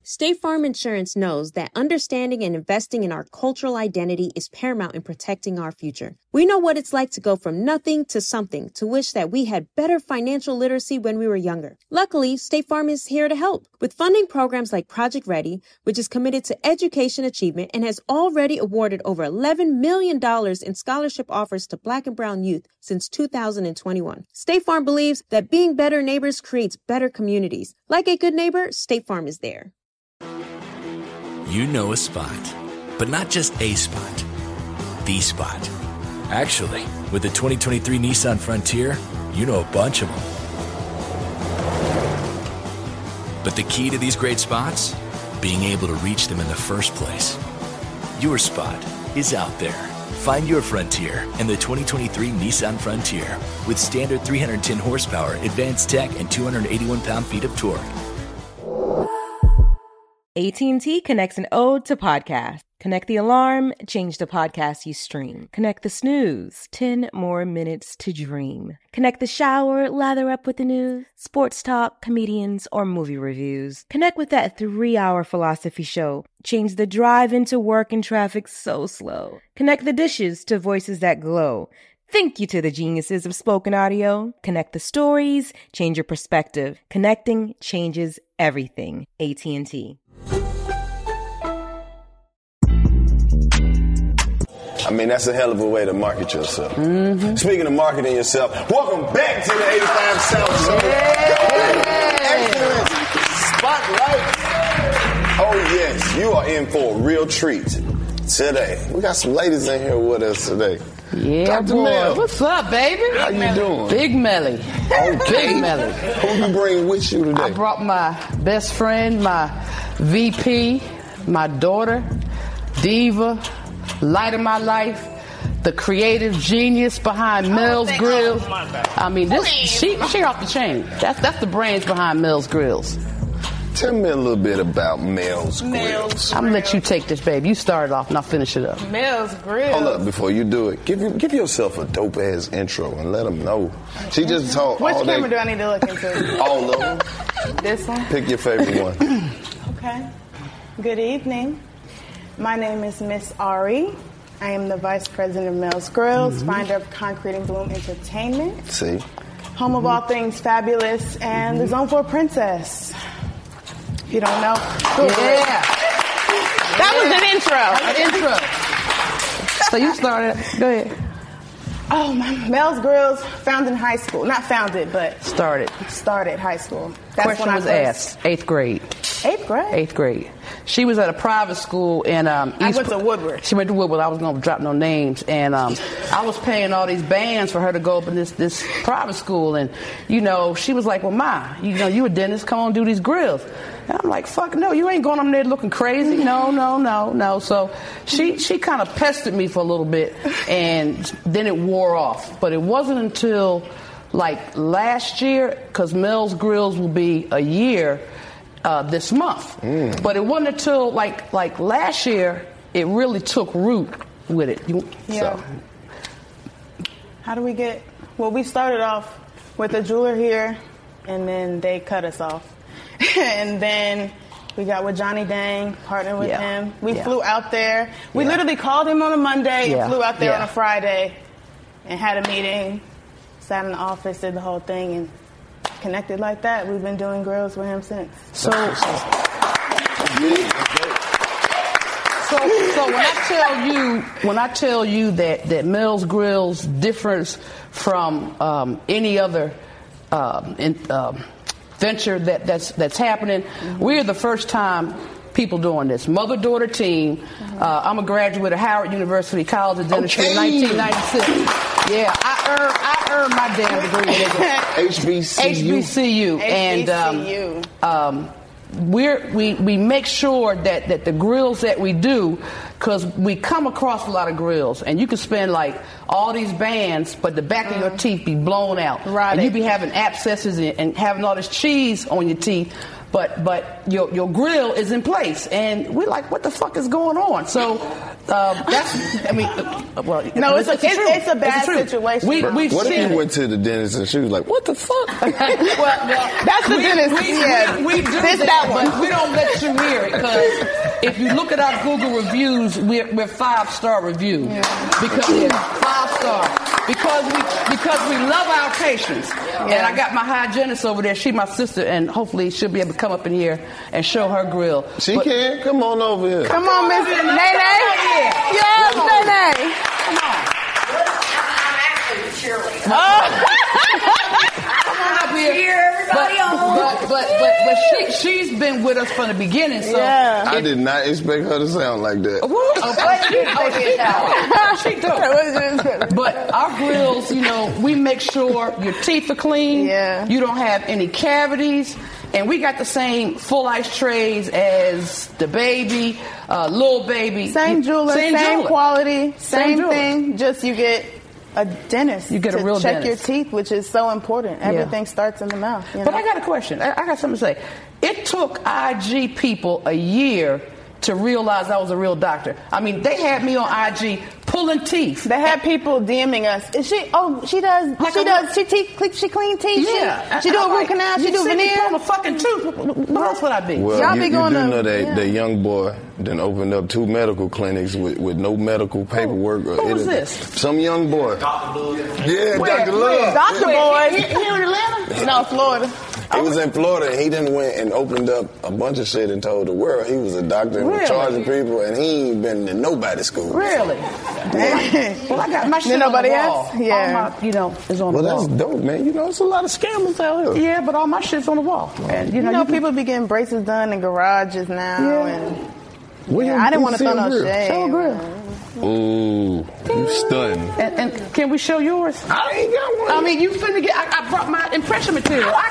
State Farm Insurance knows that understanding and investing in our cultural identity is paramount in protecting our future. We know what it's like to go from nothing to something, to wish that we had better financial literacy when we were younger. Luckily, State Farm is here to help with funding programs like Project Ready, which is committed to education achievement and has already awarded over $11 million in scholarship offers to Black and brown youth since 2021. State Farm believes that being better neighbors creates better communities. Like a good neighbor, State Farm is there. You know a spot, but not just a spot, the spot. Actually, with the 2023 Nissan Frontier, you know a bunch of them. But the key to these great spots? Being able to reach them in the first place. Your spot is out there. Find your Frontier in the 2023 Nissan Frontier with standard 310 horsepower, advanced tech, and 281 pound-feet of torque. AT&T connects an ode to podcast. Connect the alarm, change the podcast you stream. Connect the snooze, 10 more minutes to dream. Connect the shower, lather up with the news, sports talk, comedians, or movie reviews. Connect with that 3-hour philosophy show. Change the drive into work and traffic so slow. Connect the dishes to voices that glow. Thank you to the geniuses of spoken audio. Connect the stories, change your perspective. Connecting changes everything. AT&T. I mean, that's a hell of a way to market yourself. Mm-hmm. Speaking of marketing yourself, welcome back to the 85 South Show. Excellent Spotlight. Oh, yes, you are in for a real treat today. We got some ladies in here with us today. Yeah, Dr. boy. Mel. What's up, baby? How you doing? Big Melly. Okay. Big Melly. Who you bring with you today? I brought my best friend, my VP, my daughter, diva, light of my life, the creative genius behind Mel's Grills. I mean, this she off the chain. That's the brains behind Mel's Grills. Tell me a little bit about Mel's Grills. I'm gonna let you take this, babe. You start it off and I'll finish it up. Mel's Grills. Hold up, before you do it, give yourself a dope ass intro and let them know. She just talked Which all day. camera do I need to look into? All of them. This one? Pick your favorite one. Okay. Good evening. My name is Miss Ari. I am the Vice President of Mel's Grills, founder of Concrete and Bloom Entertainment. See? Home of all things fabulous and the Zone 4 Princess. If you don't know. Yeah. That was an intro. So you started. Go ahead. Oh, Mel's Grills, founded in high school. Not founded, but Started high school. That's Question when was I asked. 8th grade. 8th grade? 8th grade. She was at a private school in I went to Woodward. She went to Woodward. I was going to drop no names. And I was paying all these bands for her to go up in this private school. And, you know, she was like, well, Ma, you a dentist. Come on, do these grills. And I'm like, fuck no, you ain't going up there looking crazy. No. So she kind of pestered me for a little bit. And then it wore off. But it wasn't until, like, last year, because Mel's Grills will be a year this month. But it wasn't until like last year it really took root with it. Yeah. So. How do we get... Well, we started off with a jeweler here, and then they cut us off. And then we got with Johnny Dang, partnered with him. We flew out there. We literally called him on a Monday and flew out there on a Friday and had a meeting, sat in the office, did the whole thing, and connected like that. We've been doing grills with him since. So when I tell you that Mel's Grills differs from any other venture that's happening, we're the first time people doing this. Mother-daughter team. I'm a graduate of Howard University College of Dentistry in 1996. Yeah, I earned my damn degree. HBCU. And we make sure that the grills that we do, because we come across a lot of grills, and you can spend like all these bands, but the back of your teeth be blown out. Right. And you be having abscesses and having all this cheese on your teeth. But your grill is in place, and we're like, what the fuck is going on? So No, it's a bad situation. What if you went to the dentist and she was like, "What the fuck?" That's the dentist. We do that, but we don't let you hear it because if you look at our Google reviews, we're 5-star reviews because we're 5-star. Because we love our patients. And I got my hygienist over there. She's my sister, and hopefully she'll be able to come up in here and show her grill. She can? Come on over here. Come on, Miss Nene. Yes, Nene. Come on. I'm actually a cheerleader. But she's been with us from the beginning, so I did not expect her to sound like that. She does. But our grills, we make sure your teeth are clean. Yeah. You don't have any cavities. And we got the same full ice trays as the baby, little baby. Same jeweler, same quality, same thing. Just you get a dentist. You get a real check dentist. your teeth, which is so important. Everything starts in the mouth. But I got a question. I got something to say. It took IG people a year to realize I was a real doctor. I mean, they had me on IG pulling teeth. They had people DMing us. Is she? Oh, she does. Like She clean teeth. Yeah. She do a root canal. She do veneer. On a fucking tooth. What else would I be? Well, Y'all you be going do to- know that young boy then opened up 2 medical clinics with no medical paperwork. Who was this? Some young boy. Dr. Love. Yeah, Dr. Love. Dr. Boy. Here in Atlanta? No, Florida. He was in Florida, and he done went and opened up a bunch of shit and told the world he was a doctor and was charging people, and he ain't been to nobody's school. Really? Well, I got my shit nobody on the wall. else? Yeah. All my, is on the Well, wall. that's dope, man. It's a lot of scammers out here. Yeah, but all my shit's on the wall. And People be getting braces done in garages now. And William, I didn't want to see throw a no grill. shade. Show a grill. Ooh, you stunned. And can we show yours? I ain't got one. I mean, you finna get. I brought my impression material. How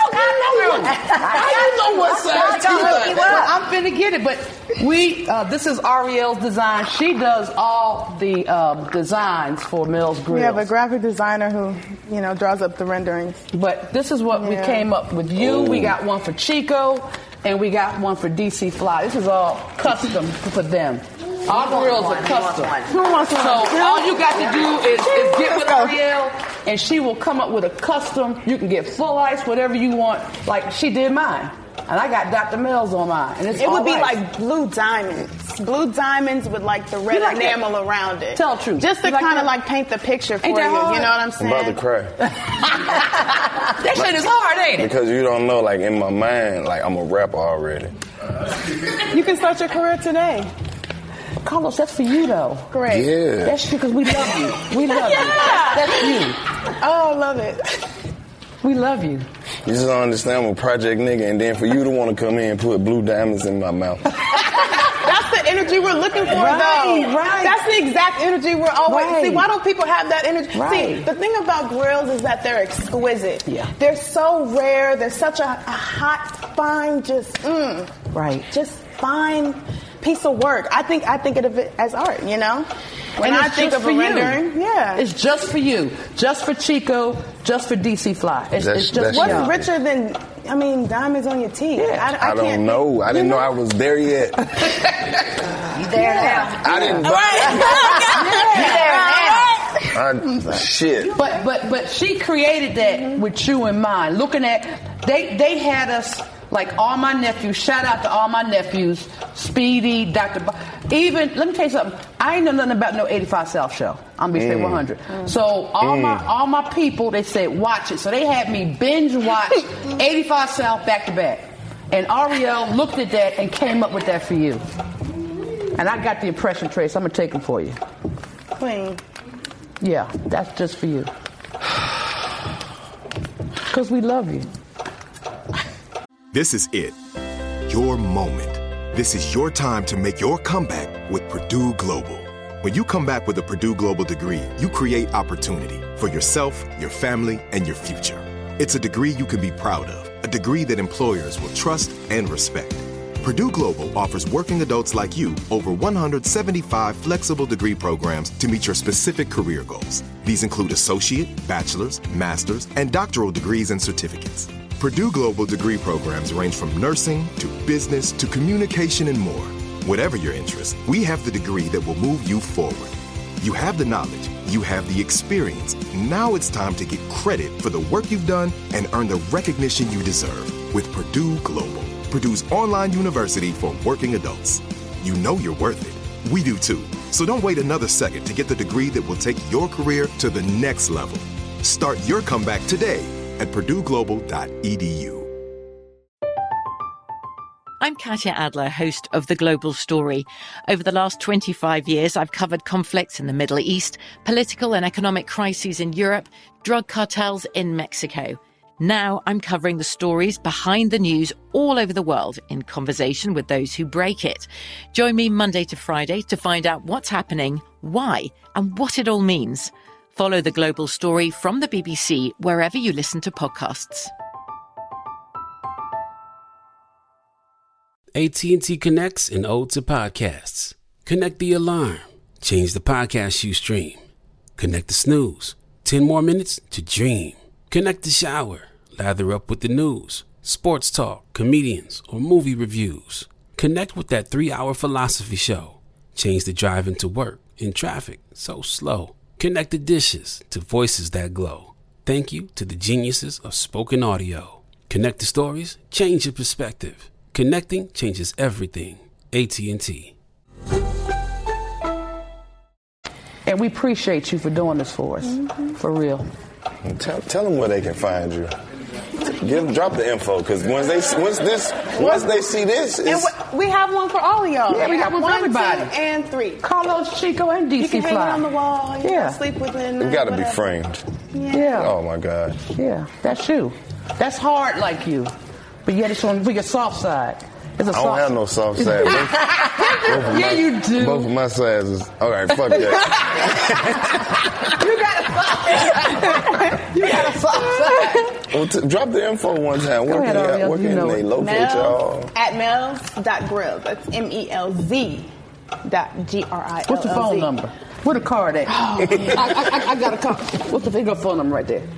you know what size teeth I got? Well, I'm finna get it, but this is Ariel's design. She does all the designs for Mel's Grills. We have a graphic designer who, draws up the renderings. But this is what we came up with you. We got one for Chico, and we got one for DC Fly. This is all custom for them. Our grills are custom. Who wants one? So all you got to do is get with Ariel, and she will come up with a custom. You can get full ice, whatever you want, like she did mine. And I got Dr. Mel's on mine. And It would be like blue diamonds. Blue diamonds with like the red enamel around it. Tell the truth. Just to You like kind of that? like paint the picture for Ain't you. that hard? You know what I'm I'm saying? about to cry. That shit is hard, ain't it? Because you don't know, like, in my mind, like, I'm a rapper already. You can start your career today. Carlos, that's for you, though. Great. Yeah. That's because we love you. We love you. That's you. Oh, I love it. We love you. You just don't understand I'm a project nigga, and then for you to want to come in and put blue diamonds in my mouth. That's the energy we're looking for, though. Right. That's the exact energy we're always... Right. See, why don't people have that energy? Right. See, the thing about grills is that they're exquisite. Yeah. They're so rare. They're such a hot, fine, Right. just fine piece of work. I think of it as art, When And I it's think just of a for rendering, you. It's just for you. Just for Chico. Just for DC Fly. It's just that's what's Yeah. richer than, diamonds on your teeth? Yeah. I I don't can't know. I didn't know I was there yet. You there now. I didn't You there now. shit. But she created that with you in mind. Looking at they had us like all my nephews. Shout out to all my nephews, Speedy, Dr. Even let me tell you something. I ain't know nothing about no 85 South show. I'm gonna say 100. So all my people, they said watch it. So they had me binge watch 85 South back to back. And Ariel looked at that and came up with that for you. And I got the impression trace. I'm gonna take them for you. Clean. Yeah, that's just for you. Because we love you. This is it. Your moment. This is your time to make your comeback with Purdue Global. When you come back with a Purdue Global degree, you create opportunity for yourself, your family, and your future. It's a degree you can be proud of, a degree that employers will trust and respect. Purdue Global offers working adults like you over 175 flexible degree programs to meet your specific career goals. These include associate, bachelor's, master's, and doctoral degrees and certificates. Purdue Global degree programs range from nursing to business to communication and more. Whatever your interest, we have the degree that will move you forward. You have the knowledge, you have the experience. Now it's time to get credit for the work you've done and earn the recognition you deserve with Purdue Global, Purdue's online university for working adults. You know you're worth it. We do too. So don't wait another second to get the degree that will take your career to the next level. Start your comeback today at purdueglobal.edu. I'm Katya Adler, host of The Global Story. Over the last 25 years, I've covered conflicts in the Middle East, political and economic crises in Europe, drug cartels in Mexico. Now I'm covering the stories behind the news all over the world in conversation with those who break it. Join me Monday to Friday to find out what's happening, why, and what it all means. Follow The Global Story from the BBC wherever you listen to podcasts. AT&T connects an ode to podcasts. Connect the alarm. Change the podcast you stream. Connect the snooze. 10 more minutes to dream. Connect the shower. Lather up with the news, sports talk, comedians, or movie reviews. Connect with that 3-hour philosophy show. Change the drive into work in traffic so slow. Connect the dishes to voices that glow. Thank you to the geniuses of spoken audio. Connect the stories. Change your perspective. Connecting changes everything. AT&T. And we appreciate you for doing this for us. For real. Tell them where they can find you. Drop the info, because once they see this, we have one for all of y'all. Yeah, we got one for everybody. 1, 2, and 3. Carlos, Chico, and DC You can Fly. hang it on the wall. You can sleep within. It got to be framed. Yeah. Oh my God. Yeah, that's you. That's hard like you, but yet it's on your soft side. It's a I don't have no soft side. Yeah, you do. Both of my sides is all right. Fuck that. You got a soft side. Well, drop the info one time. Where can they locate y'all? At melz.grill. That's MELZ.GRILLZ. What's the phone number? Where the card at? Oh, I got a card. What's the phone number right there?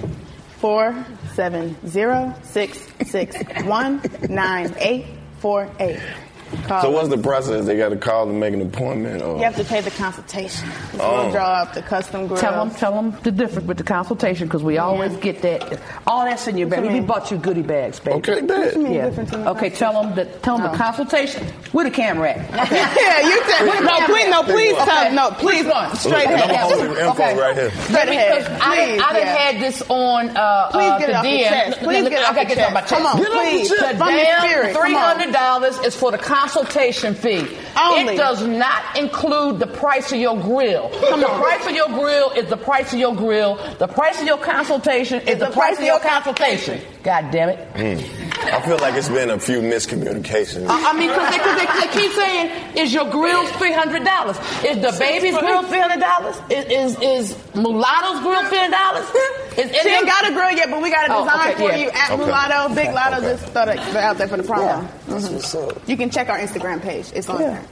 470-661-9848. So what's the process? They got to call and make an appointment? Or? You have to pay the consultation. We'll draw up the custom grill. Tell them the difference with the consultation, because we always get that. All that's in your bag. We bought you goodie bags, baby. Okay, bad. Yeah. Okay, tell them the consultation. Where the camera at? Okay. Yeah, you tell. Please straight ahead. I'm holding the info right here. Straight ahead. I done had this on. Please get it off your chest. Please get it off your chest. Come on, please. The damn $300 is for the consultation fee. Only. It does not include the price of your grill. The price of your grill is the price of your grill. The price of your consultation is the price of your consultation. God damn it. I feel like it's been a few miscommunications. I mean, because they keep saying, is your grill $300? Is the baby's grill $300? Is Mulatto's grill $300? She ain't got a grill yet, but we got a design for you at Mulatto. Big Lotto, just throw that out there for the promo. Yeah. That's what's up. You can check our Instagram page. It's on there.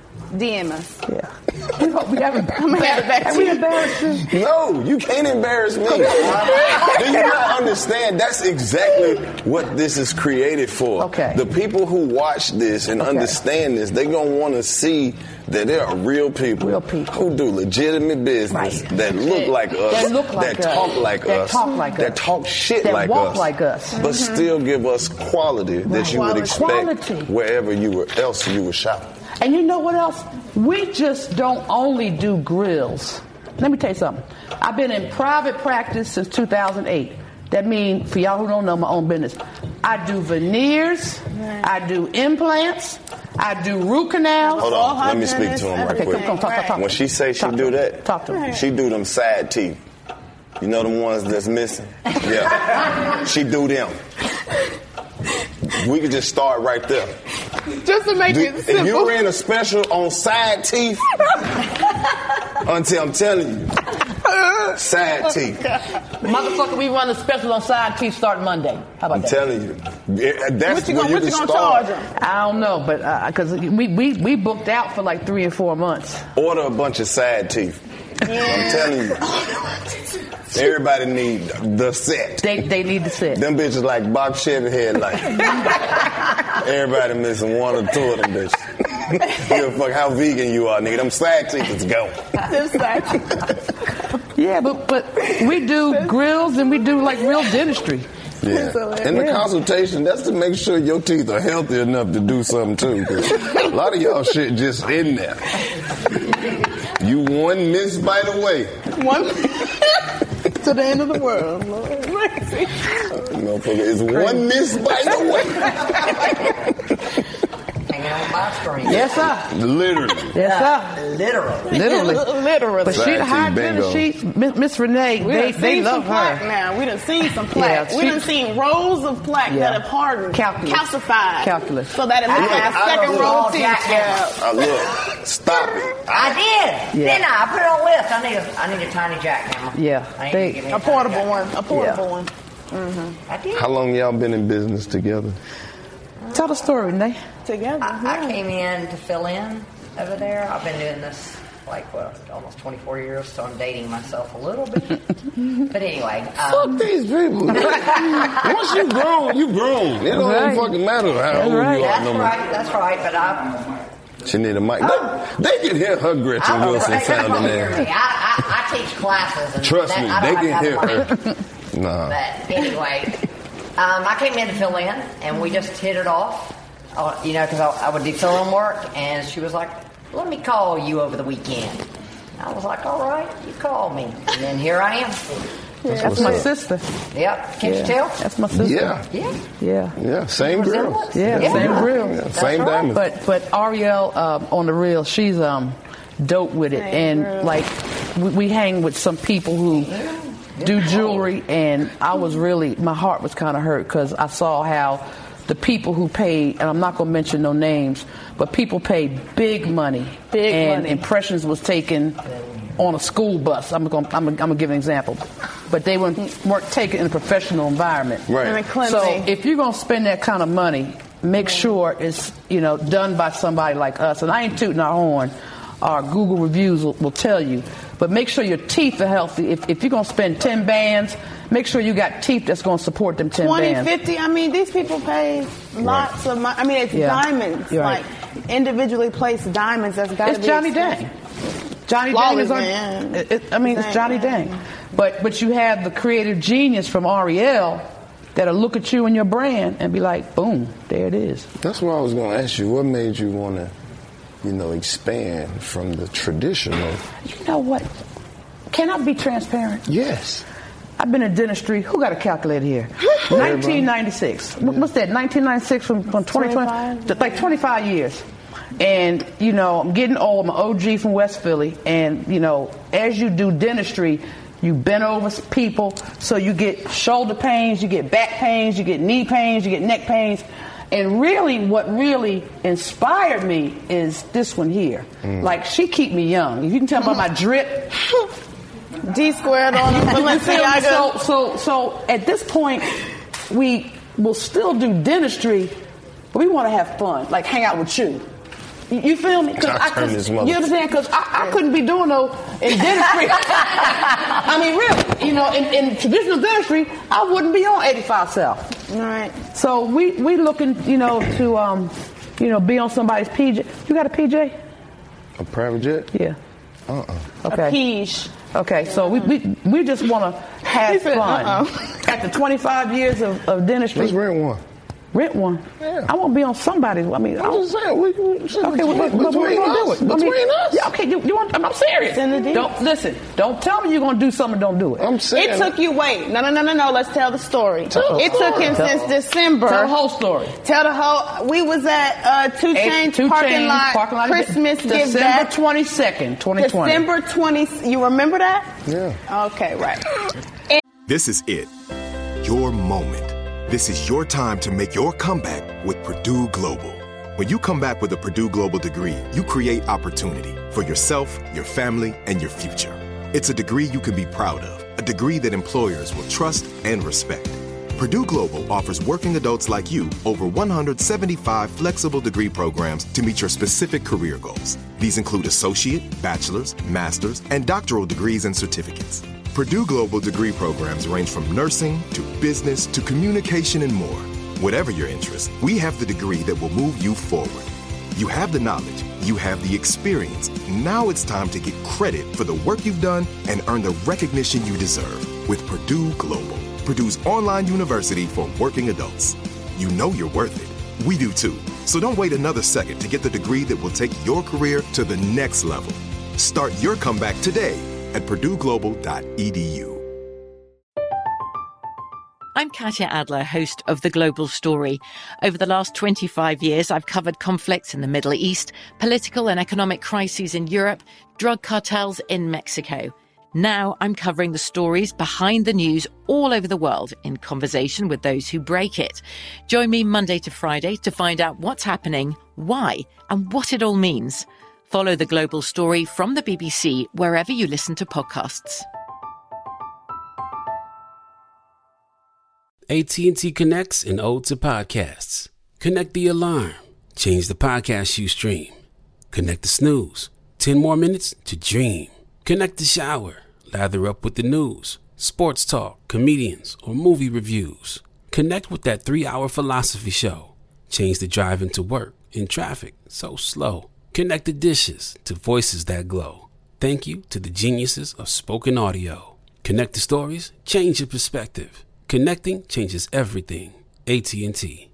DM us. Yeah. We hope we haven't embarrassed you. No, you can't embarrass me. Do you not understand? That's exactly what this is created for. Okay. The people who watch this and understand this, they're going to want to see that there are real people who do legitimate business that look like us, that talk like us, that talk shit that like walk us, like us, but still give us quality that you would expect wherever else you were shopping. And you know what else? We just don't only do grills. Let me tell you something. I've been in private practice since 2008. That means, for y'all who don't know my own business, I do veneers, I do implants, I do root canals. Hold on, let me speak to him right quick. Talk. When she say she do that, talk to her. She do them side teeth. You know them ones that's missing? Yeah. She do them. We could just start right there. Just to make it simple. If you ran a special on side teeth, until I'm telling you, side teeth. Motherfucker, we run a special on side teeth starting Monday. How about that? I'm telling you. That's where you can start. Charge them? I don't know, but because we booked out for like 3 or 4 months. Order a bunch of side teeth. I'm telling you. Everybody need the set. They need the set. Them bitches like box Chevy headlights. Everybody missing one or two of them bitches. Give a fuck how vegan you are, nigga. Them side tickets go. Yeah, but we do grills and we do like real dentistry. Yeah. And the consultation, that's to make sure your teeth are healthy enough to do something too. 'Cause a lot of y'all shit just in there. You one misbite away. One to the end of the world, Lord. Motherfucker is one misbite away. Hanging on my screen. Yes, sir. Literally. Yes, sir. Literally. But she the high dentist. Miss Renee, they love her. Now we done seen some plaque. Yeah, we done seen rows of plaque that have hardened, calcified, calculus. So that it looks like a second row teeth. Look, stop it. I did. Yeah. Didn't I? I put it on the list. I need a tiny jackhammer. Yeah. A portable one. A portable one. I did. How long y'all been in business together? Tell the story, Renee. Together. I came in to fill in over there. I've been doing this almost 24 years, so I'm dating myself a little bit. But anyway. Fuck these people. Once you grown, you grown. It don't even fucking matter how old you are. That's right. But she need a mic. They can hear her Gretchen Wilson sounding there. I teach classes. And trust me, they can hear her. Nah. But anyway, I came in to fill in, and we just hit it off. Because I would do fill-in work, and she was like, let me call you over the weekend. And I was like, all right, you call me. And then here I am. That's my sister. Yep. Can't you tell? That's my sister. Yeah. Same grill. Same grill. Yeah, same diamond. But Ariel on the reel, she's dope with it, and like we hang with some people who do jewelry, and my heart was kind of hurt because I saw how the people who paid, and I'm not going to mention no names, but people paid big money. Impressions was taken on a school bus. I'm gonna give an example, but they weren't taken in a professional environment. Right. So if you're gonna spend that kind of money, make sure it's done by somebody like us. And I ain't tooting our horn. Our Google reviews will tell you, but make sure your teeth are healthy. If you're gonna spend 10 bands, make sure you got teeth that's going to support them 10 bands. 50. I mean, these people pay lots of money. I mean, it's diamonds, like individually placed diamonds. That's got to be. It's Johnny Dang. Johnny Dang is it's Johnny Dang. But you have the creative genius from Ariel that'll look at you and your brand and be like, boom, there it is. That's what I was going to ask you. What made you want to, expand from the traditional? You know what? Can I be transparent? Yes. I've been in dentistry. Who got a calculator here? 1996. What's that? 1996 from 2020? Like 25 years. And, I'm getting old. I'm an OG from West Philly. And, as you do dentistry, you bend over people. So you get shoulder pains, you get back pains, you get knee pains, you get neck pains. And really, what really inspired me is this one here. Like, she keep me young. If you can tell by my drip. D squared on them, Balenciaga. So at this point, we will still do dentistry, but we want to have fun, like hang out with you. You feel me? You understand? Because I couldn't be doing no in dentistry. I mean, really, in traditional dentistry, I wouldn't be on 85 South. All right. So we looking, to be on somebody's PJ. You got a PJ? A private jet? Yeah. Okay. A Piege. Okay, so we just want to have fun. After 25 years of dentistry. Let's rent one. Rent one? Yeah. I won't be on somebody's. I mean, I'm just saying. Between us. Yeah, okay, you want, I'm serious. Don't tell me you're going to do something and don't do it. I'm saying. It took you, no. Let's tell the story. It took him since December. Tell the whole story. We was at 2 Chainz parking lot Christmas gift December 22nd, 2020. December 20. You remember that? Yeah. Okay, right. This is it. Your moment. This is your time to make your comeback with Purdue Global. When you come back with a Purdue Global degree, you create opportunity for yourself, your family, and your future. It's a degree you can be proud of, a degree that employers will trust and respect. Purdue Global offers working adults like you over 175 flexible degree programs to meet your specific career goals. These include associate, bachelor's, master's, and doctoral degrees and certificates. Purdue Global degree programs range from nursing to business to communication and more. Whatever your interest, we have the degree that will move you forward. You have the knowledge, you have the experience. Now it's time to get credit for the work you've done and earn the recognition you deserve with Purdue Global, Purdue's online university for working adults. You know you're worth it. We do too. So don't wait another second to get the degree that will take your career to the next level. Start your comeback today at purdueglobal.edu. I'm Katya Adler, host of The Global Story. Over the last 25 years, I've covered conflicts in the Middle East, political and economic crises in Europe, drug cartels in Mexico. Now I'm covering the stories behind the news all over the world in conversation with those who break it. Join me Monday to Friday to find out what's happening, why, and what it all means. Follow The Global Story from the BBC wherever you listen to podcasts. AT&T connects an ode to podcasts. Connect the alarm. Change the podcast you stream. Connect the snooze. 10 more minutes to dream. Connect the shower. Lather up with the news, sports talk, comedians, or movie reviews. Connect with that 3-hour philosophy show. Change the drive into work in traffic so slow. Connect the dishes to voices that glow. Thank you to the geniuses of spoken audio. Connect the stories. Change your perspective. Connecting changes everything. AT&T.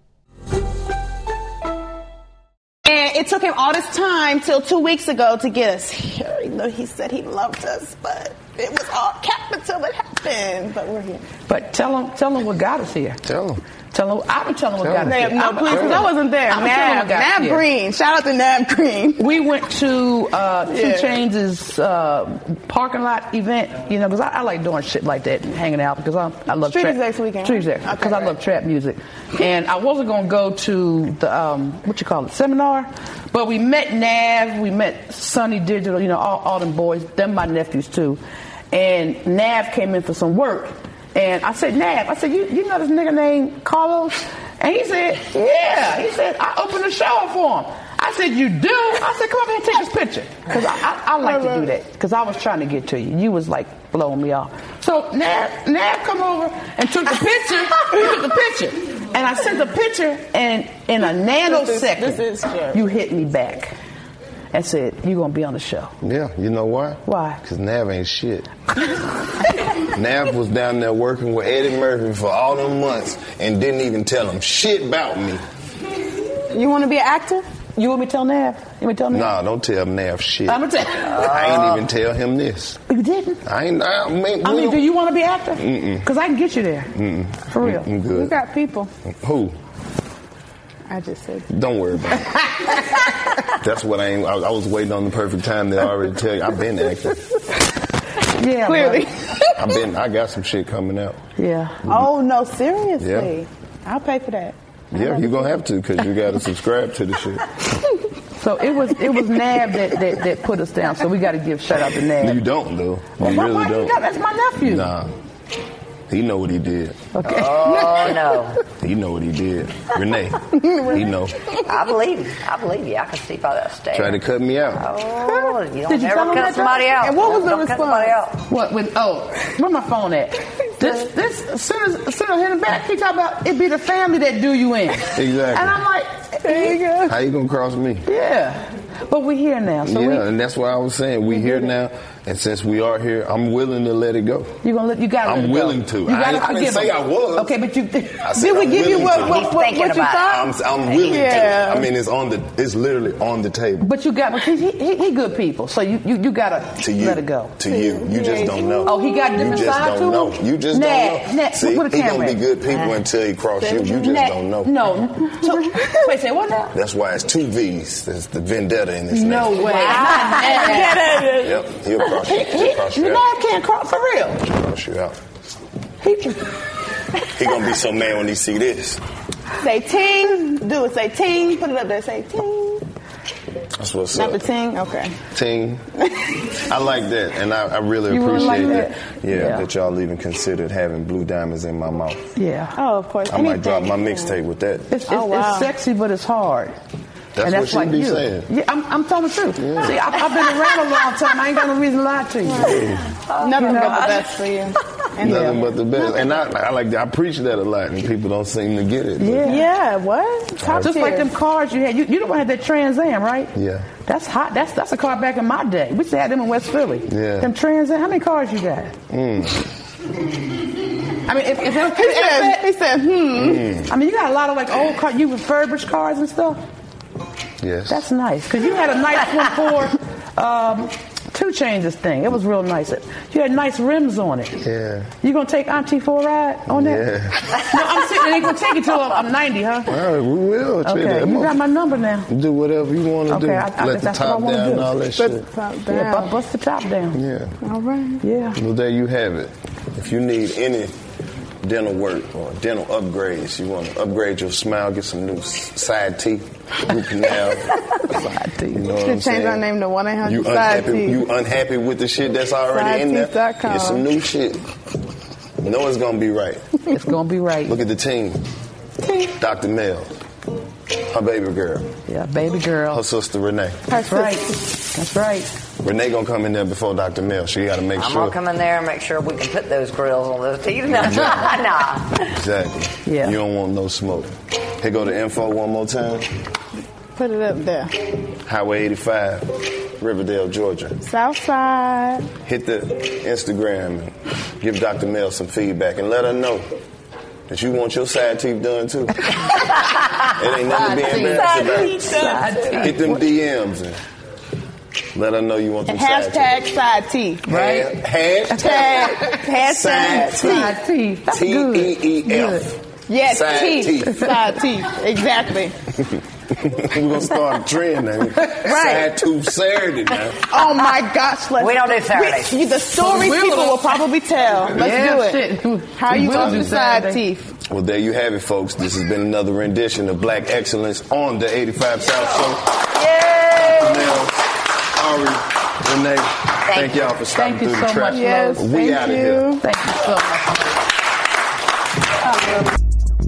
And it took him all this time till 2 weeks ago to get us here. Even though he said he loved us, but it was all kept until it happened. But we're here. But tell him what got us here. Tell him. I've been telling what got us here. No, please, because I wasn't there. Nav Green. Shout out to Nav Green. We went to 2 Chainz' parking lot event, you know, because I like doing shit like that and hanging out because I love Street trap. Execs weekend. Street Execs, because I love trap music. And I wasn't going to go to the, seminar, but we met Nav, we met Sonny Digital, you know, all them boys, them my nephews too. And Nav came in for some work. And I said, Nav, you know this nigga named Carlos? And he said, yeah. He said, I opened the show for him. I said, you do? I said, come up here and take this picture. Because I like to do that. Because I was trying to get to you. You was like blowing me off. So Nav come over and took the picture. He took the picture. And I sent the picture, and in a nanosecond, you hit me back. And said, you're going to be on the show. Yeah, you know why? Why? Because Nav ain't shit. Nav was down there working with Eddie Murphy for all them months and didn't even tell him shit about me. You want to be an actor? You want me to tell Nav? You want me to tell Nav? Nah, don't tell Nav shit. I'm going to tell I ain't even tell him this. You didn't? I mean, do you want to be an actor? Mm-mm. Because I can get you there. Mm-mm. For real. I'm good. You got people. Who? I just said. Don't worry about it. That's what I was waiting on the perfect time to already tell you. I've been acting. Yeah, clearly. I got some shit coming out. Yeah. Mm-hmm. Oh no, seriously? Yeah. I'll pay for that. Yeah, you're gonna have to because you got to subscribe to the shit. So it was Nav that put us down. So we got to give shout out to Nav. You don't though. You really don't. That's my nephew. Nah. He know what he did. Okay. Oh, no. He know what he did. Renee, he know. I believe you. I can see by that stage. Trying to cut me out. Oh, you don't ever cut somebody out. And what was the response? What? Where my phone at? This as soon as hit him back, he talk about it be the family that do you in. Exactly. And I'm like, there you go. How you gonna cross me? Yeah. But we're here now. So and that's what I was saying. We're here now, and since we are here, I'm willing to let it go. You gotta let it go. I'm willing to. I didn't say I was. Okay, but did we give you what you thought? I'm willing to. I mean, it's literally on the table. But you got, he good people, so you gotta let it go. To you just don't know. Oh, he got a different side to him? You just don't know. See, he gonna be good people until he cross you. You just don't know. No. Wait, say what now? That's why it's 2 V's. There's the vendetta in this. No way. Yep, he'll cross you. You know I can't cross for real. He'll cross you out. He gonna be so mad when he see this. Say ting. Do it. Say ting. Put it up there. Say ting. That's what's Not up. the ting? Okay. Ting. I like that, and I really appreciate that. Yeah, that y'all even considered having blue diamonds in my mouth. Yeah. Oh, of course. I might drop my mixtape with that. It's sexy, but it's hard. That's what she be saying. Yeah, I'm telling the truth. Yeah. See, I've been around a long time. I ain't got no reason to lie to you. Nothing but the best for you. Nothing but the best. And I preach that a lot, and people don't seem to get it. Yeah, what? Just like them cars you had. You the one had that Trans Am, right? Yeah. That's hot. That's a car back in my day. We used to have them in West Philly. Yeah. Them Trans Am. How many cars you got? I mean, if he said, I mean, you got a lot of like old cars, you refurbished cars and stuff. Yes. That's nice. Because you had a nice one for 2 Chainz' thing. It was real nice. You had nice rims on it. Yeah. You going to take Auntie for a ride on that? Yeah. No, I'm saying, they going to take you till I'm 90, huh? All right, we will. Okay, you got my number now. Do whatever you want to do. Let the top down and all that shit. Yeah, bust the top down. Yeah. All right. Yeah. Well, there you have it. If you need any dental work or dental upgrades, you want to upgrade your smile, get some new side teeth, root canal. Side teeth. You know what I'm saying? Change our name to 1-800 You Side Teeth. You unhappy with the shit that's already in there? Sideteeth.com. Get some new shit. You know it's gonna be right. It's gonna be right. Look at the team. Dr. Mel, her baby girl. Yeah, baby girl. Her sister Renee. That's right. That's right. Renee gonna come in there before Dr. Mel. She gotta make I'm sure. gonna come in there and make sure we can put those grills on those teeth. Nah. Exactly. Yeah. You don't want no smoke. Here go the info one more time. Put it up there. Highway 85, Riverdale, Georgia. Southside. Hit the Instagram and give Dr. Mel some feedback and let her know that you want your side teeth done too. It ain't nothing to be embarrassed about. Hit them DMs and let her know you want them side teeth. Side teeth. Right? Hashtag Side teeth. That's good. TEEF. Yes, Side teeth. Side teeth. Exactly. We're going to start a trend now. Side tooth Saturday now. Oh my gosh. We don't do Saturdays. The stories people will probably tell. Let's do it. How you going to do side teeth? Well, there you have it, folks. This has been another rendition of Black Excellence on the 85 South Show. Yay! Mel, Ari, Renee, thank y'all for stopping through the trap. Yes, we out of here. Thank you so much.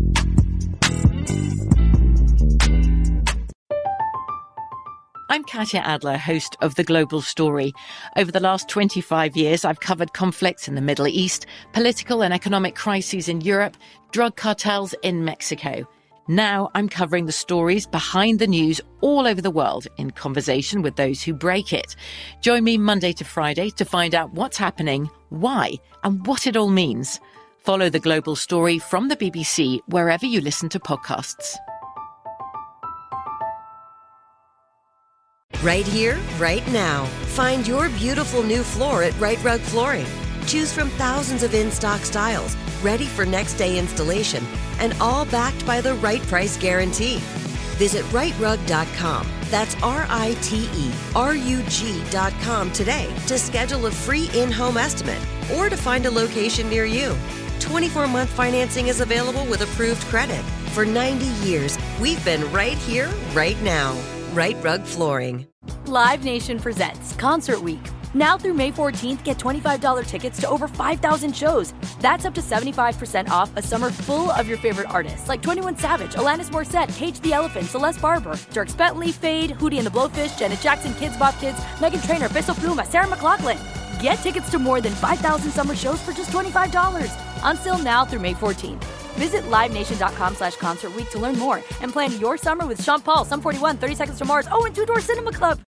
I'm Katya Adler, host of The Global Story. Over the last 25 years, I've covered conflicts in the Middle East, political and economic crises in Europe, drug cartels in Mexico. Now I'm covering the stories behind the news all over the world in conversation with those who break it. Join me Monday to Friday to find out what's happening, why, and what it all means. Follow The Global Story from the BBC wherever you listen to podcasts. Right here, right now. Find your beautiful new floor at Right Rug Flooring. Choose from thousands of in-stock styles, ready for next day installation, and all backed by the right price guarantee. Visit rightrug.com. That's RITERUG.com today to schedule a free in-home estimate or to find a location near you. 24-month financing is available with approved credit. For 90 years, we've been right here, right now. Right Rug Flooring. Live Nation presents Concert Week. Now through May 14th, get $25 tickets to over 5,000 shows. That's up to 75% off a summer full of your favorite artists like 21 Savage, Alanis Morissette, Cage the Elephant, Celeste Barber, Dierks Bentley, Fade, Hootie and the Blowfish, Janet Jackson, Kidz Bop Kids, Meghan Trainor, Peso Pluma, Sarah McLachlan. Get tickets to more than 5,000 summer shows for just $25. Until now through May 14th. Visit LiveNation.com/Concert Week to learn more and plan your summer with Sean Paul, Sum 41, 30 Seconds to Mars, and Two Door Cinema Club.